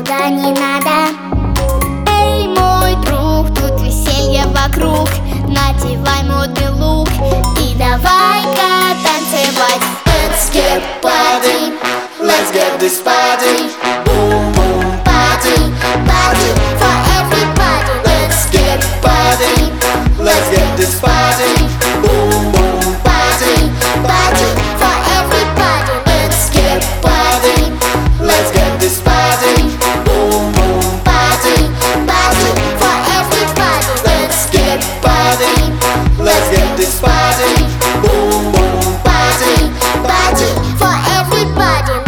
никуда не надо. Эй, мой друг, тут веселье вокруг. Надевай модный лук и давай-ка танцевать. Let's get party, let's get this party. Boom boom party, party For everybody, Let's get party, let's get this party. Boom boom party, party for everybody. let's get party, let's get this party. Boom boom Party, party for everybody. let's get party, let's get this party. Boom boom Party, party for everybody.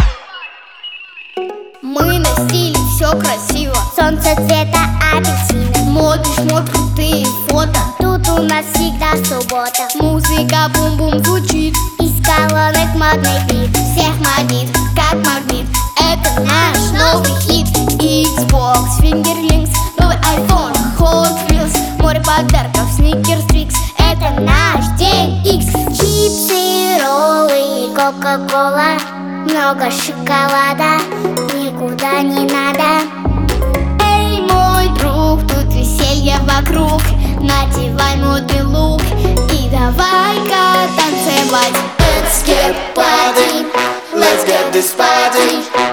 Мы на стиле, все красиво. Солнце цвета апельсина. Модный шмот, крутые фото. Тут у нас всегда суббота. Музыка бум-бум звучит. Из колонок модный бит. Всех манит, как магнит. Это наш новый хит. Xbox, Fingerlinks, новый iPhone, Hot Wheels. Море подарков, Snickers, Twix. Это наш день X. Чипсы, роллы и кока-кола. Много шоколада, никуда не надо. Эй, мой друг, тут веселье вокруг. Надевай модный лук и давай-ка танцевать. Let's get party, let's get this party.